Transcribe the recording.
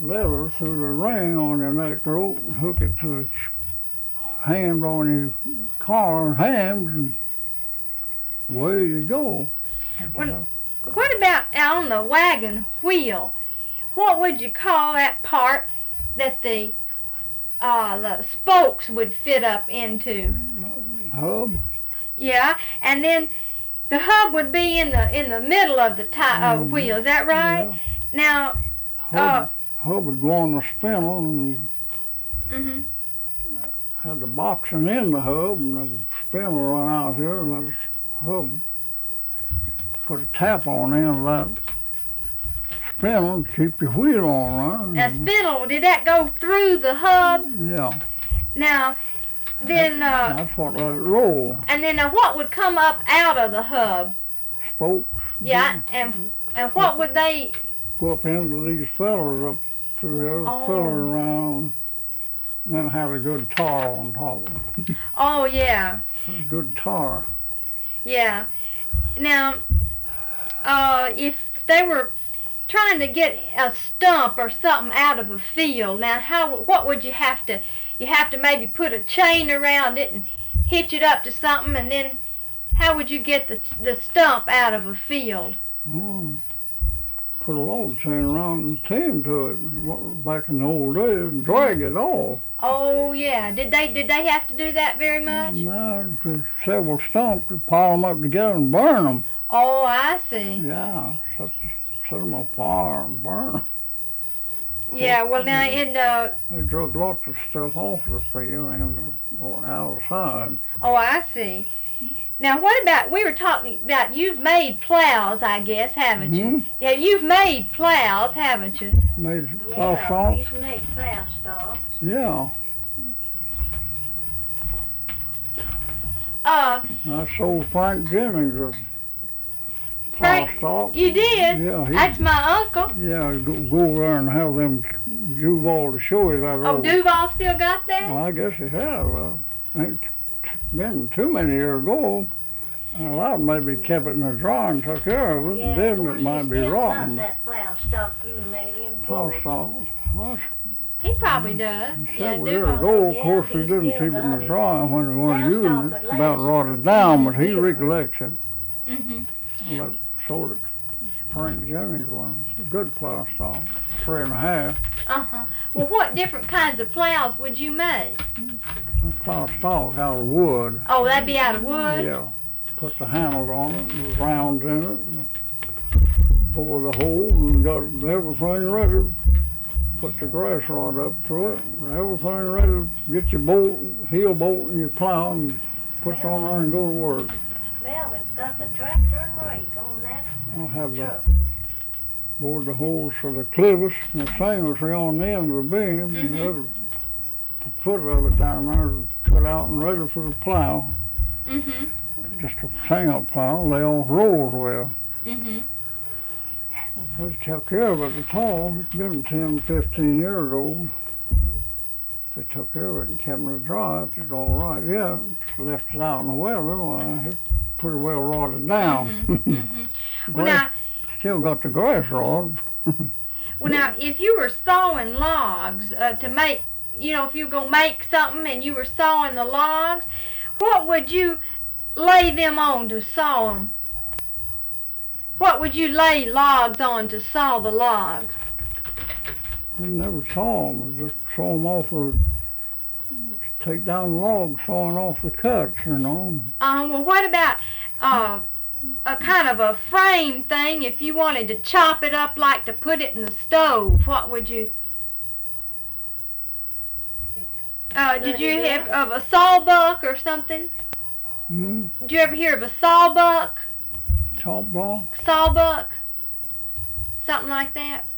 leather through the ring on your neck rope and hook it to a hand on your collar hands, and away you go. What about on the wagon wheel? What would you call that part that the spokes would fit up into? Hub? Yeah, and then the hub would be in the middle of the wheel. Is that right? Yeah. Now, hub would go on the spindle and had the boxing in the hub, and the spindle run out here, and the hub put a tap on the end of that spindle to keep your wheel on, right? Now, spindle, did that go through the hub? Yeah. Now, then... that's what let it roll. And then what would come up out of the hub? Spokes. Yeah, and what would they... Go up into these fellers up through here, fellers around, and then have a good tar on top of it. Oh, yeah. A good tar. Yeah. Now, if they were trying to get a stump or something out of a field, now what would you have to... You have to maybe put a chain around it and hitch it up to something, and then how would you get the stump out of a field? Oh, put a log chain around and chain to it back in the old days and drag it off. Oh yeah. Did they have to do that very much? No, there's several stumps to pile them up together and burn them. Oh, I see. Yeah, set them on fire and burn them. Yeah, well now they drug lots of stuff off the field and outside. Oh, I see. Now what about, we were talking about, you've made plows, I guess, haven't you? Yeah, you've made plows, haven't you? Made plow stalks? We used to make plow stalks. Yeah. I sold Frank Jennings a plow stalk. You did? Yeah. That's my uncle. Yeah, go over there and have them Duval to show you that. Oh, Duval still got that? Well, I guess he has. Ain't been too many years ago. A lot maybe kept it in the drawer and took care of it. Yeah, Then it might be rotten. That plow stalk you made him. Plow stalk. Well, he probably does. several years ago, of course, we didn't keep it in the drawer when we weren't using it. About rotted down, but he recollects it. I sold it to Frank Jennings one. Good plow stalk, 3.5. Well, what different kinds of plows would you make? A plow stalk out of wood. Oh, that'd be out of wood? Yeah. Put the handles on it, and the rounds in it, and bore the hole, and got everything ready. Put the grass rod up through it, and everything ready to get your bolt, heel bolt in your plow, and put it on there and go to work. Melvin's got the tractor and rake on that I'll have truck. bored the holes for the clivus and the symmetry on the end of the beam, and the other foot of it down there cut out and ready for the plow. Just a single plow, lay off rolls well. They took care of it at all. It's been 10, 15 years ago. They took care of it and kept it dry. It's all right. Yeah, just left it out in the weather. Well, it's pretty well rotted down. Well, now, still got the grass rod. well, now, if you were sawing logs to make, you know, if you were going to make something and you were sawing the logs, what would you lay them on to saw them? What would you lay logs on to saw the logs? I never saw them. I just saw them off the, take down the logs, sawing off the cuts, you know. Well, what about a kind of a frame thing? If you wanted to chop it up, like to put it in the stove, what would you? Did you hear of a sawbuck or something? Did you ever hear of a sawbuck? Chop block? Sawbuck? Something like that?